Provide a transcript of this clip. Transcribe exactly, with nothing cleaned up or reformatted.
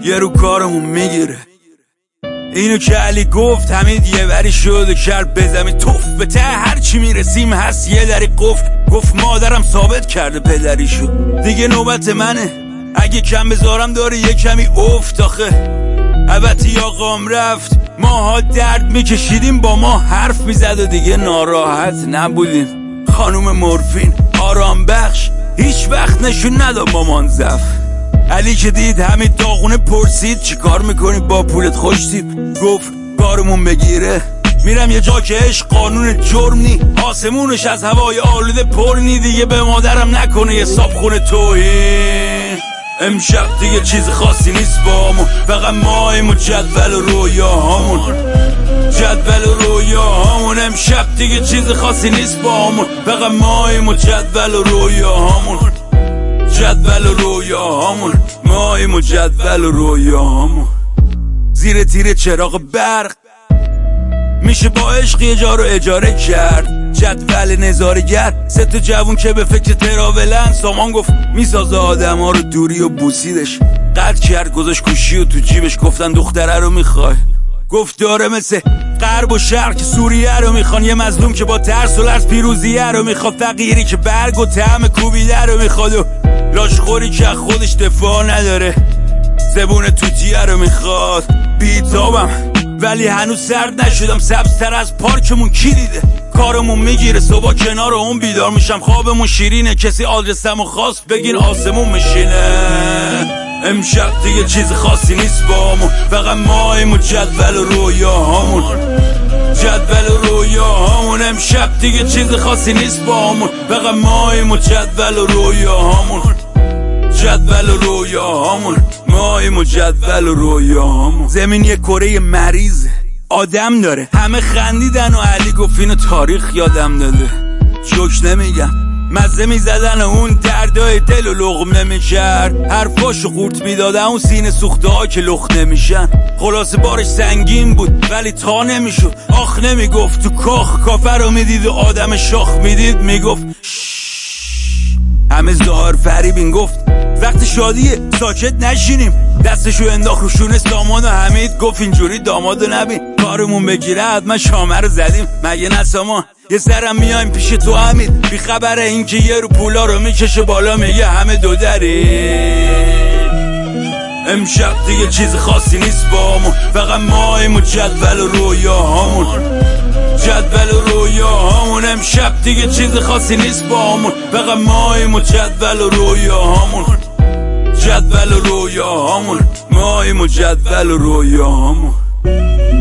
یه رو کارمون میگیره. اینو که علی گفت حمید یه وری شد و کرد به زمین توف. به ته هرچی میرسیم هست یه دری قفل. گفت مادرم ثابت کرده پدری شد. دیگه نوبت منه اگه کم بذارم داره یه کمی افت. آخه البته آقام رفت ماها درد میکشیدیم با ما حرف میزد و دیگه ناراحت نبودیم. خانوم مورفین آرام بخش هیچ وقت نشون نداد مامان زف. علی که دید همین داغونه پرسید چی کار میکنی با پولت خوشتیم. گفت کارمون بگیره میرم یه جا که عشق قانون جرم نی. آسمونش از هوای آلوده پر نی. دیگه به مادرم نکنه یه صابخونه توهین. امشب دیگه چیز خاصی نیست بامون، فقط ماییم و جدول و رویاهامون. جدول و رویاهامون امشب دیگه چیز خاصی نیست بامون، فقط ماییم و جدول و رویاهامون. جدول و رویاهامون ماییم و جدول و رویاهامون. زیر تیر چراغ برق میشه با عشق یه جا رو اجاره کرد. جدول نظاره‌گر سه تا جوون که به فکر تراولن. سامان گفت میسازه آدم ها رو دوری و بوسیدش. قد کرد گذاشت کوشی و تو جیبش. گفتن دختره رو میخوای؟ گفت داره مثل غرب و شرق که سوریه رو میخوان. یه مظلوم که با ترس و لرز پیروزیه رو میخواد. فقیری که برگ و طعم کوبیده رو میخواد و لاشخوری که خودش دفاع نداره. زبون توتیه رو میخواد. بیتابم ولی هنوز سرد نشدم. سبزتر از پارکمون کی دیده؟ کارمون میگیره صبح کنار اون بیدار میشم. خوابمون شیرینه کسی آدرسمو خواست بگین آسمون میشینه. امشب دیگه چیز خاصی نیست بامون، فقط ماییم و جدول و رویاهامون. جدول و رویاهامون امشب دیگه چیز خاصی نیست بامون، فقط ماییم و جدول و رویاهامون. جدول و رویاهامون ماییم و جدول و رویاهامون. زمین یه کره مریضه آدم داره. همه خندیدن و علی گفت اینو تاریخ یادم داده. جوک نمیگم مزه میزدن و اون دردای دل و لقمه میکرد. حرفاشو قورت میدادن اون سینه سوخته ها که لخت نمیشن. خلاصه بارش سنگین بود ولی تا نمیشد. آخ نمیگفت تو کاخ کافر رو میدید و آدم شاخ میدید میگفت همه ظاهر فریبین. گفت وقت شادیه ساکت نشینیم. دستشو انداخت رو شونه سامان و حمید. گفت اینجوری دامادو نبین کارمون بگیره حتما شامه رو زدیم. مگه نه سامان؟ یه سرم میایم پیش تو حمید. بی خبره این که یه رو پولا رو میکشه بالا میگه همه دو دری. امشب دیگه چیز خاصی نیست بامون، فقط ماییم و جدول و رویاهامون. جدول و رویاهامون امشب دیگه چیز خاصی نیست بامون، فقط ماییم و جدول و رویاهامون. جدول و رویاهامون ماییم و جدول و رویاهامون.